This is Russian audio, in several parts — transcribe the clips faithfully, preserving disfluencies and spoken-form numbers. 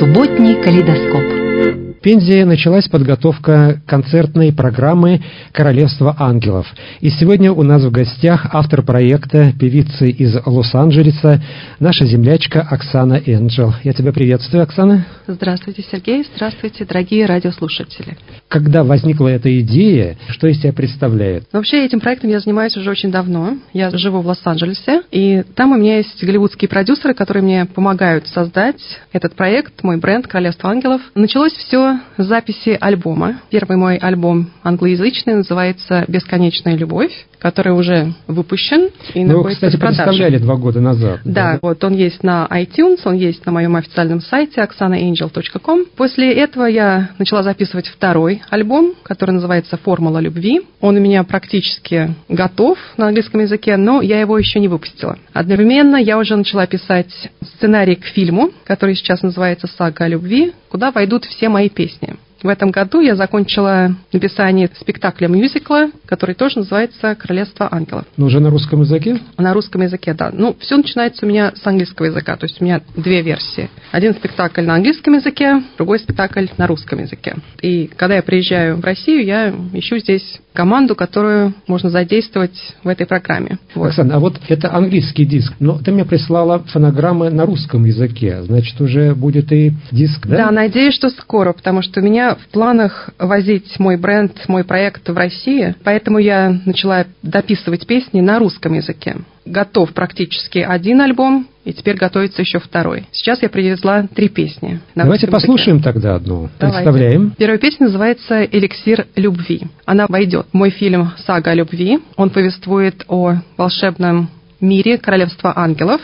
Субботний калейдоскоп. В Пензе началась подготовка концертной программы «Королевство ангелов». И сегодня у нас в гостях автор проекта, певица из Лос-Анджелеса, наша землячка Оксана Энджел. Я тебя приветствую, Оксана. Здравствуйте, Сергей. Здравствуйте, дорогие радиослушатели. Когда возникла эта идея, что из себя представляет? Вообще, этим проектом я занимаюсь уже очень давно. Я живу в Лос-Анджелесе, и там у меня есть голливудские продюсеры, которые мне помогают создать этот проект, мой бренд «Королевство ангелов». Началось все с записи альбома. Первый мой альбом англоязычный называется «Бесконечная любовь», который уже выпущен и Вы, находится кстати, в продаже. представляли два года назад. Да, да, вот он есть на iTunes, он есть на моем официальном сайте оксана энджел точка ком. После этого я начала записывать второй альбом, который называется «Формула любви». Он у меня практически готов на английском языке, но я его еще не выпустила. Одновременно я уже начала писать сценарий к фильму, который сейчас называется «Сага о любви», куда войдут все мои песни. В этом году я закончила написание спектакля-мюзикла, который тоже называется «Королевство ангелов». Но уже на русском языке? На русском языке, да. Ну, все начинается у меня с английского языка, то есть у меня две версии. Один спектакль на английском языке, другой спектакль на русском языке. И когда я приезжаю в Россию, я ищу здесь команду, которую можно задействовать в этой программе. Вот. Оксана, а вот это английский диск, но ты мне прислала фонограммы на русском языке, значит, уже будет и диск, да? Да, надеюсь, что скоро, потому что у меня в планах возить мой бренд, мой проект в России, поэтому я начала дописывать песни на русском языке. Готов практически один альбом, и теперь готовится еще второй. Сейчас я привезла три песни. Давайте послушаем языке. Тогда одну. Давайте. Представляем. Первая песня называется «Эликсир любви». Она войдет в мой фильм «Сага о любви». Он повествует о волшебном мире Королевства ангелов.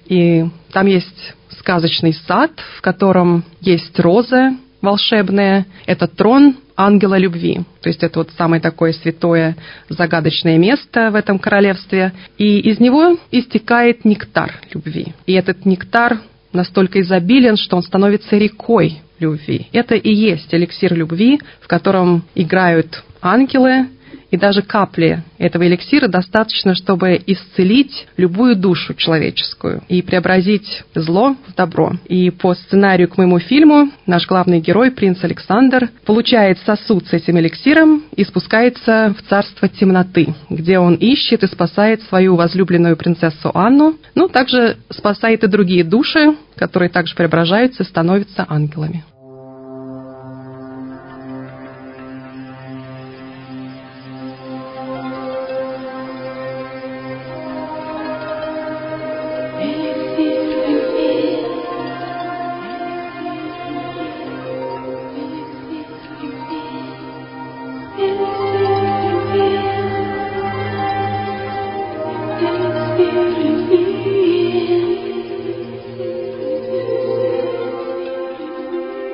И там есть сказочный сад, в котором есть розы волшебные. Это трон ангела любви. То есть это вот самое такое святое, загадочное место в этом королевстве. И из него истекает нектар любви. И этот нектар настолько изобилен, что он становится рекой любви. Это и есть эликсир любви, в котором играют ангелы. И даже капли этого эликсира достаточно, чтобы исцелить любую душу человеческую и преобразить зло в добро. И по сценарию к моему фильму наш главный герой, принц Александр, получает сосуд с этим эликсиром и спускается в царство темноты, где он ищет и спасает свою возлюбленную принцессу Анну, но также спасает и другие души, которые также преображаются и становятся ангелами. Thank you.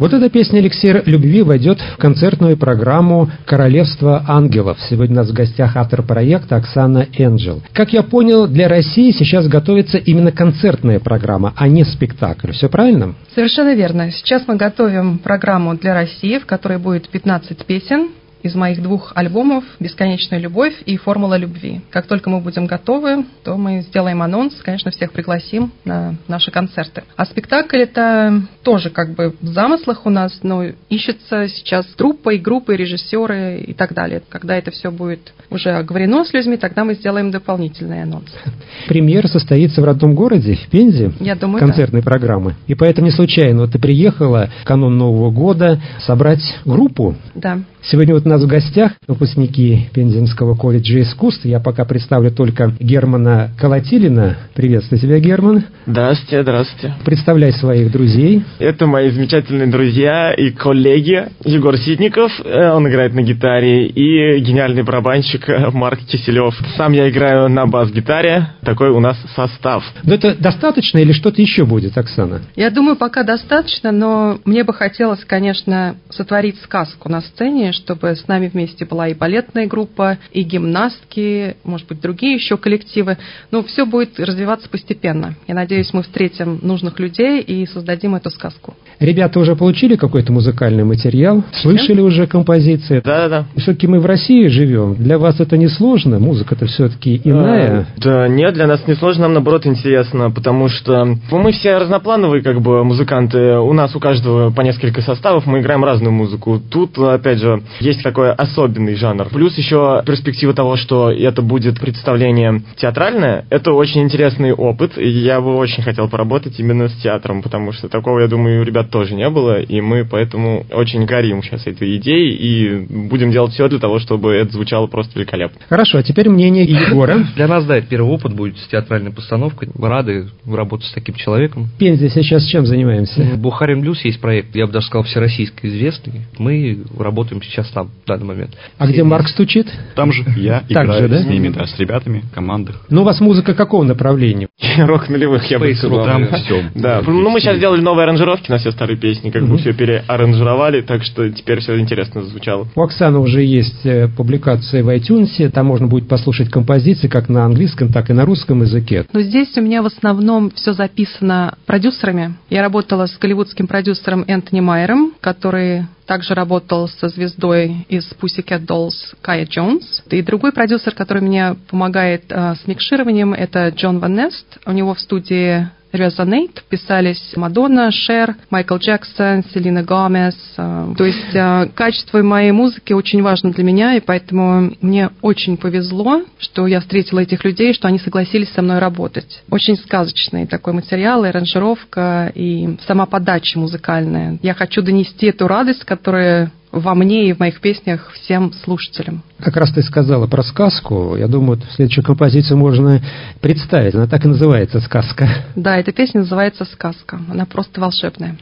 Вот эта песня «Эликсир любви» войдет в концертную программу «Королевство ангелов». Сегодня у нас в гостях автор проекта Оксана Энджел. Как я понял, для России сейчас готовится именно концертная программа, а не спектакль. Все правильно? Совершенно верно. Сейчас мы готовим программу для России, в которой будет пятнадцать песен из моих двух альбомов «Бесконечная любовь» и «Формула любви». Как только мы будем готовы, то мы сделаем анонс, конечно, всех пригласим на наши концерты. А спектакль — это тоже как бы в замыслах у нас, но ищется сейчас труппа и группы, режиссеры и так далее. Когда это все будет уже оговорено с людьми, тогда мы сделаем дополнительный анонс. Премьера состоится в родном городе, в Пензе, Я думаю, концертной да. программы. И поэтому не случайно вот ты приехала в канун Нового года собрать группу. Да. Сегодня вот у нас в гостях выпускники Пензенского колледжа искусств. Я пока представлю только Германа Колотилина. Приветствую тебя, Герман. Здравствуйте, здравствуйте. Представляй своих друзей. Это мои замечательные друзья и коллеги. Егор Ситников, он играет на гитаре, и гениальный барабанщик Марк Киселев. Сам я играю на бас-гитаре. Такой у нас состав. Но это достаточно или что-то еще будет, Оксана? Я думаю, пока достаточно, но мне бы хотелось, конечно, сотворить сказку на сцене, чтобы с нами вместе была и балетная группа, и гимнастки, может быть, другие еще коллективы. Но все будет развиваться постепенно. Я надеюсь, мы встретим нужных людей и создадим эту сказку. Ребята уже получили какой-то музыкальный материал? Слышали уже композиции? Да-да-да. Все-таки мы в России живем. Для вас это не сложно? Музыка-то все-таки иная. А, да нет, для нас не сложно, нам наоборот интересно, потому что мы все разноплановые как бы музыканты. У нас у каждого по несколько составов, мы играем разную музыку. Тут, опять же, есть такой особенный жанр. Плюс еще перспектива того, что это будет представление театральное, это очень интересный опыт, и я бы очень хотел поработать именно с театром, потому что такого, я думаю, у ребят тоже не было, и мы поэтому очень горим сейчас этой идеей, и будем делать все для того, чтобы это звучало просто великолепно. Хорошо, а теперь мнение Егора. Для нас, да, это первый опыт будет с театральной постановкой. Мы рады работать с таким человеком. В Пензе сейчас чем занимаемся? Бухарин Блюз есть проект, я бы даже сказал, всероссийско известный. Мы работаем сейчас там, в данный момент. А где Марк стучит? Там же я Так играю же, да? с ними, да, с ребятами, в командах. Ну, у вас музыка какого направления? Рок нулевых, я бы Space сказал. Rock, Там все. Да, ну мы сейчас сделали новые аранжировки на все старые песни, как бы все переаранжировали, так что теперь все интересно звучало. У Оксаны уже есть э, публикация в iTunes, там можно будет послушать композиции как на английском, так и на русском языке. Но здесь у меня в основном все записано продюсерами. Я работала с голливудским продюсером Энтони Майером, который также работал со звездой из Pussycat Dolls Кая Джонс. И другой продюсер, который мне помогает э, с микшированием, это Джон Ван Нест. У него в студии Resonate писались Мадонна, Шер, Майкл Джексон, Селена Гомес. То есть качество моей музыки очень важно для меня, и поэтому мне очень повезло, что я встретила этих людей, что они согласились со мной работать. Очень сказочный такой материал, и аранжировка, и сама подача музыкальная. Я хочу донести эту радость, которая во мне и в моих песнях всем слушателям. Как раз ты сказала про сказку. Я думаю, следующую композицию можно представить. Она так и называется «Сказка». Да, эта песня называется «Сказка». Она просто волшебная.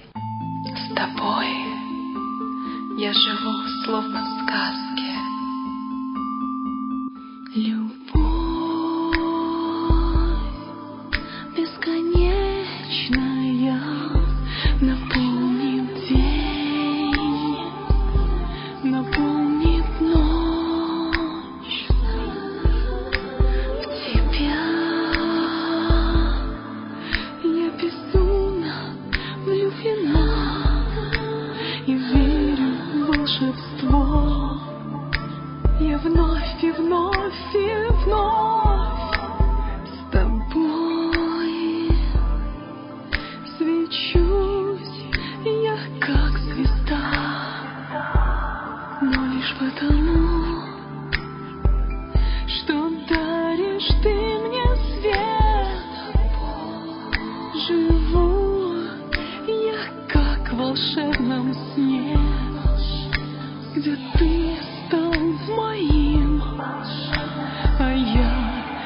С тобой я живу словно в сказке. Любовь бесконечная наполнит день, наполнит ночь. В тебя я безумно влюблена и верю в волшебство. Я вновь и вновь и вновь с тобой свечусь я как звезда, но лишь потому, что даришь ты мне свет. Живу я как в волшебном сне, где ты стал моим, а я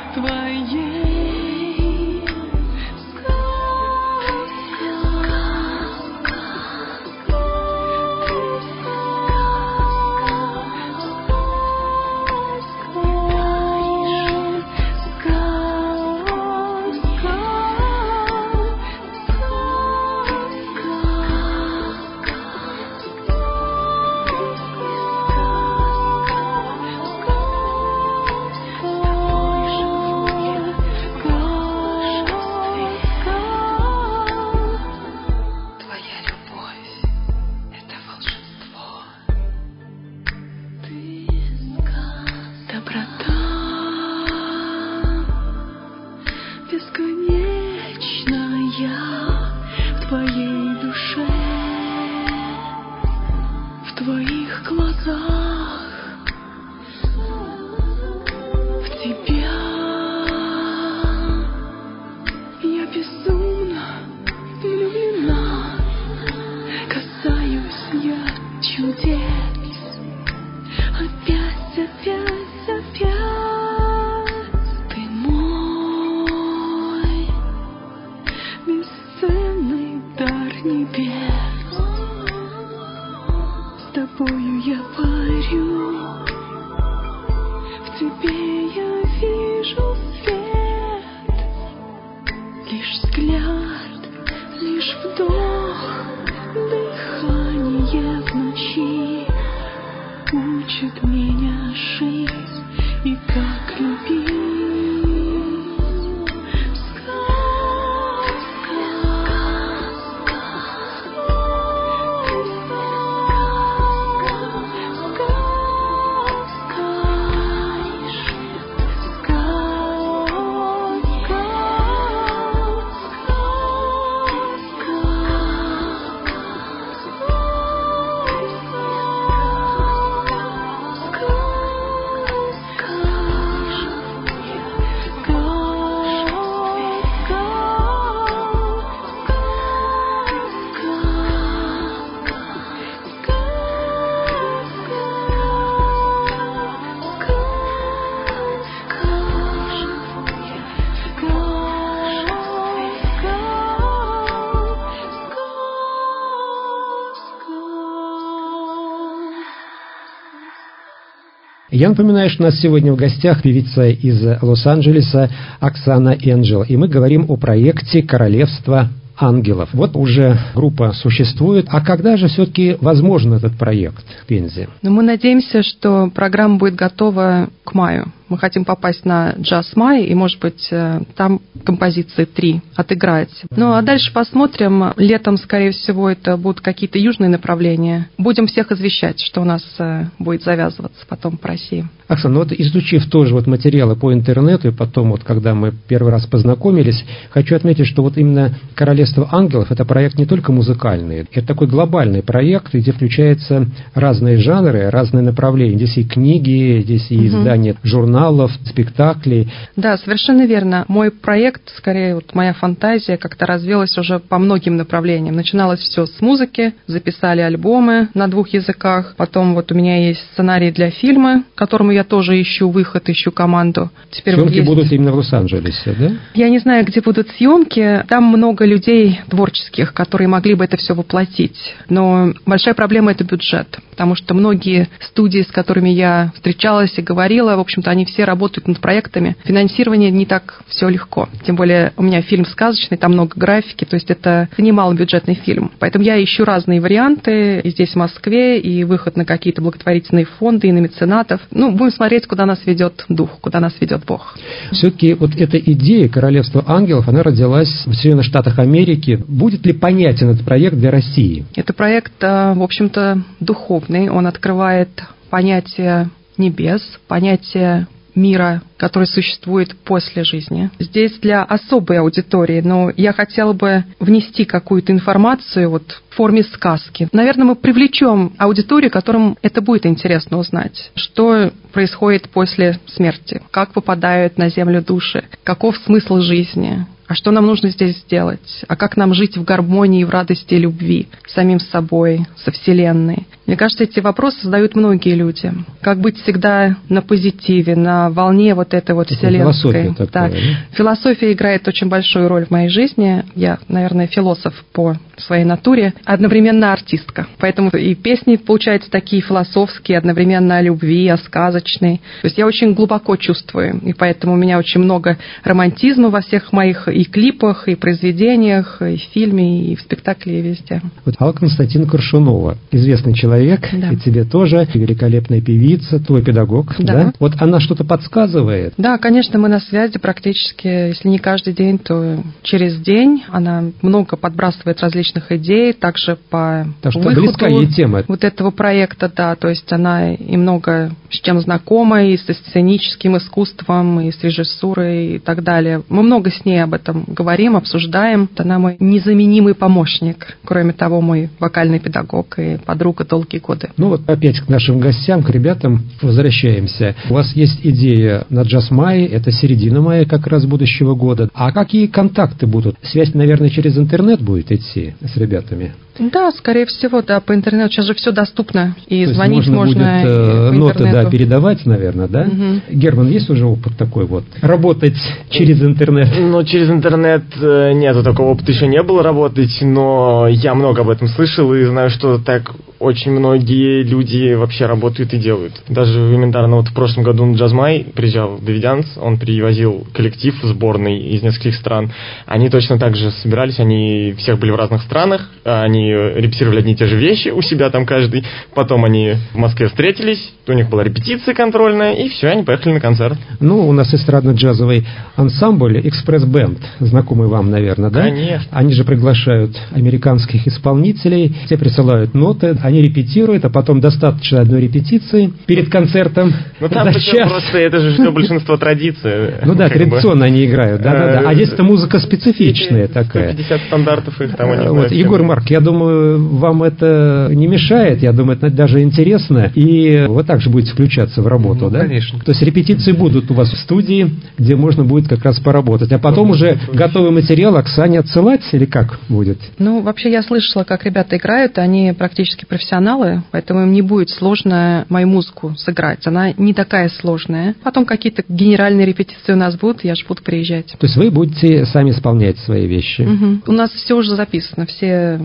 Я напоминаю, что у нас сегодня в гостях певица из Лос-Анджелеса Оксана Энджел, и мы говорим о проекте «Королевство ангелов». Вот уже группа существует. А когда же все-таки возможен этот проект в Пензе? Ну, мы надеемся, что программа будет готова к маю. Мы хотим попасть на джаз май, и, может быть, там композиции три отыграть. Ну, а дальше посмотрим. Летом, скорее всего, это будут какие-то южные направления. Будем всех извещать, что у нас будет завязываться потом по России. Оксана, ну вот изучив тоже вот материалы по интернету, и потом вот, когда мы первый раз познакомились, хочу отметить, что вот именно «Королевство ангелов» — это проект не только музыкальный, это такой глобальный проект, где включаются разные жанры, разные направления. Здесь и книги, здесь и издания угу. журналов, спектаклей. Да, совершенно верно. Мой проект, скорее, вот моя фантазия как-то развилась уже по многим направлениям. Начиналось все с музыки, записали альбомы на двух языках, потом вот у меня есть сценарий для фильма, которому я тоже ищу выход, ищу команду. Теперь съемки вот есть... будут именно в Лос-Анджелесе, да? Я не знаю, где будут съемки. Там много людей творческих, которые могли бы это все воплотить. Но большая проблема – это бюджет, потому что многие студии, с которыми я встречалась и говорила, в общем-то, они все работают над проектами. Финансирование не так все легко. Тем более у меня фильм сказочный, там много графики, то есть это немалобюджетный фильм. Поэтому я ищу разные варианты и здесь, в Москве, и выход на какие-то благотворительные фонды, и на меценатов. Ну, будем смотреть, куда нас ведет дух, куда нас ведет Бог. Все-таки вот эта идея «Королевства ангелов», она родилась в Соединенных Штатах Америки. Будет ли понятен этот проект для России? Это проект, в общем-то, духовный. Он открывает понятие небес, понятие мира, который существует после жизни. Здесь для особой аудитории, но я хотела бы внести какую-то информацию вот в форме сказки. Наверное, мы привлечем аудиторию, которым это будет интересно узнать. Что происходит после смерти? Как попадают на землю души? Каков смысл жизни? А что нам нужно здесь сделать? А как нам жить в гармонии, в радости и любви с самим собой, со Вселенной? Мне кажется, эти вопросы задают многие люди. Как быть всегда на позитиве, на волне вот этой вот Это вселенской. Философия такая, да. Да? Философия играет очень большую роль в моей жизни. Я, наверное, философ по своей натуре, одновременно артистка. Поэтому и песни получаются такие философские, одновременно о любви, о сказочной. То есть я очень глубоко чувствую, и поэтому у меня очень много романтизма во всех моих и клипах, и произведениях, и в фильме, и в спектакле, и везде. Вот Алла Константиновна Коршунова, известный человек, да. и тебе тоже, и великолепная певица, твой педагог, да. да? Вот она что-то подсказывает? Да, конечно, мы на связи практически, если не каждый день, то через день. Она много подбрасывает различных идей, также по так что выходу близка ей тема. Вот этого проекта, да, то есть она и много с чем знакома, и со сценическим искусством, и с режиссурой, и так далее. Мы много с ней об этом говорим, обсуждаем. Она мой незаменимый помощник. Кроме того, мой вокальный педагог и подруга долгие годы. Ну вот опять к нашим гостям, к ребятам возвращаемся. У вас есть идея на джаз май, это середина мая как раз будущего года. А какие контакты будут? Связь, наверное, через интернет будет идти с ребятами? Да, скорее всего, да, по интернету. Сейчас же все доступно. И то звонить можно, можно будет, по ноты, интернету. Да, передавать, наверное, да? Угу. Герман, есть уже опыт такой вот? Работать через интернет? Ну, через интернет нету, такого опыта еще не было работать, но я много об этом слышал и знаю, что так очень многие люди вообще работают и делают. Даже элементарно, вот в прошлом году на Джаз Май приезжал Давидянс, он привозил коллектив сборный из нескольких стран. Они точно так же собирались, они всех были в разных странах, они репетировали одни и те же вещи у себя там каждый. Потом они в Москве встретились, у них была репетиция контрольная, и все, они поехали на концерт. Ну, у нас эстрадно-джазовый ансамбль «Экспресс-бенд», знакомый вам, наверное, да? Конечно. Они же приглашают американских исполнителей, те присылают ноты, они репетируют, а потом достаточно одной репетиции перед концертом. Ну, там просто это же все большинство традиций. Ну да, традиционно они играют, да-да-да. А здесь-то музыка специфичная такая. сто пятьдесят стандартов их там. Вот, Егор Марк, я думаю, вам это не мешает, я думаю, это даже интересно, и вы также будете включаться в работу, ну, да? Конечно. То есть репетиции будут у вас в студии, где можно будет как раз поработать, а потом уже готовый материал Оксане отсылать, или как будет? Ну, вообще я слышала, как ребята играют, они практически профессионалы, поэтому им не будет сложно мою музыку сыграть, она не такая сложная. Потом какие-то генеральные репетиции у нас будут, я же буду приезжать. То есть вы будете сами исполнять свои вещи? Угу. У нас все уже записано, все ти ви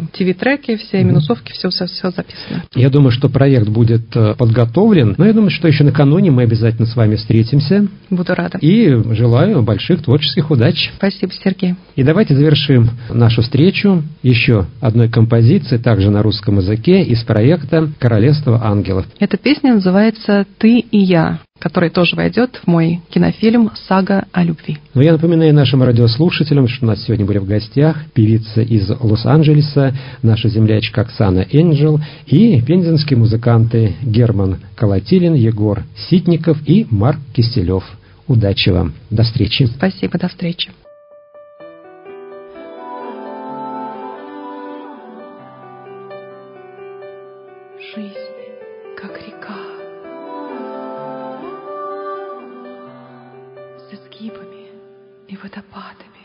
треки, все минусовки, все, все, все записано. Я думаю, что проект будет э, подготовлен, но я думаю, что еще накануне мы обязательно с вами встретимся. Буду рада. И желаю больших творческих удач. Спасибо, Сергей. И давайте завершим нашу встречу еще одной композицией, также на русском языке, из проекта «Королевство ангелов». Эта песня называется «Ты и я», который тоже войдет в мой кинофильм «Сага о любви». Но я напоминаю нашим радиослушателям, что у нас сегодня были в гостях певица из Лос-Анджелеса, наша землячка Оксана Энджел и пензенские музыканты Герман Колотилин, Егор Ситников и Марк Кистелев. Удачи вам. До встречи. Спасибо, до встречи. Жизнь, как река, с изгибами и водопадами.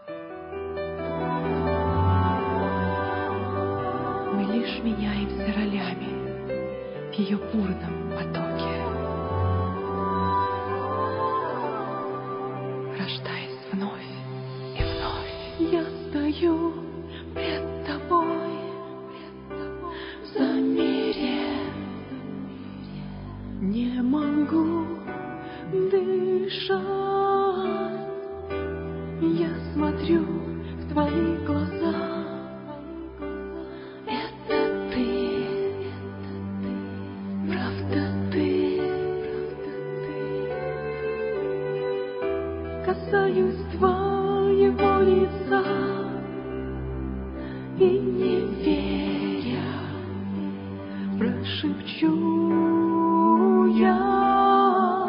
Мы лишь меняемся ролями в ее бурном потоке, рождаясь вновь и вновь. Я стою пред тобой, в замире, не могу дышать. Я смотрю в твои глаза. Это ты, правда ты. Касаюсь твоего лица и не веря прошепчу я.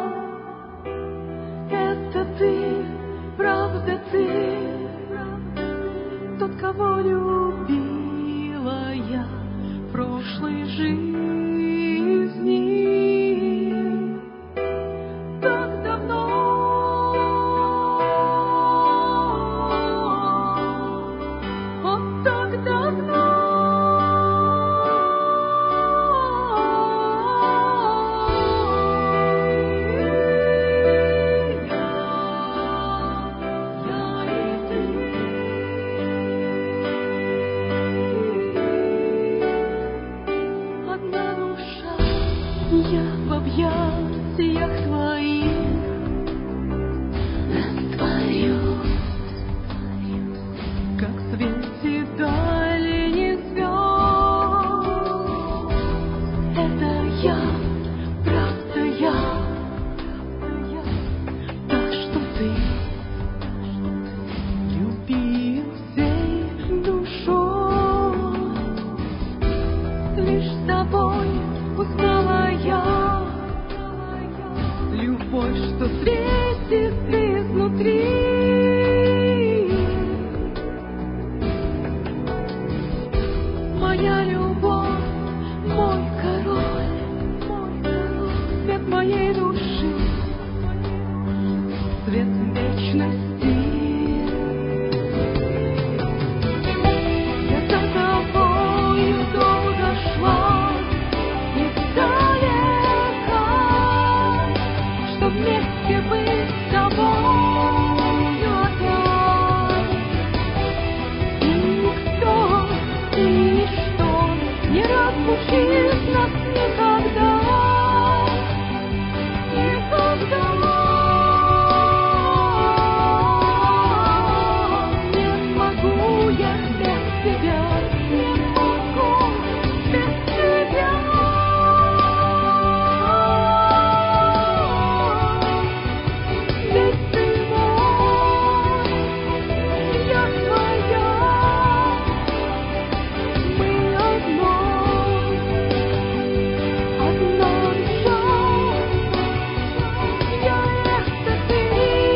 Это ты, правда ты, тот, кого любила я в прошлой жизни. Так давно, о, так давно. Я в объятиях твоих растворю, как в свете дальних звезд. Это я, правда я, та, что ты любил всей душой. Лишь с тобой узнала я любовь, что светит изнутри. Моя любовь, мой король, свет моей души, свет вечности. Я за тобою долго шла издалека, чтоб вместе быть с тобою опять. И никто, и ничто не разлучит нас никогда, никогда. Не смогу я без тебя, не могу без тебя. Ведь ты мой, я твоя, мы одно, одна душа. Я это ты,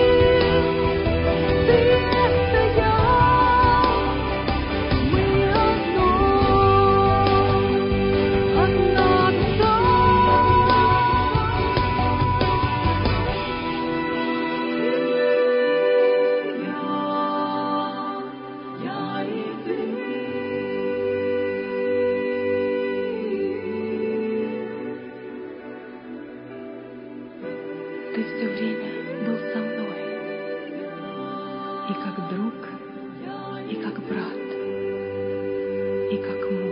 ты это я, мы одно, одна душа. Я, я и ты. Ты все время был со мной, и как друг, и как брат. и как море.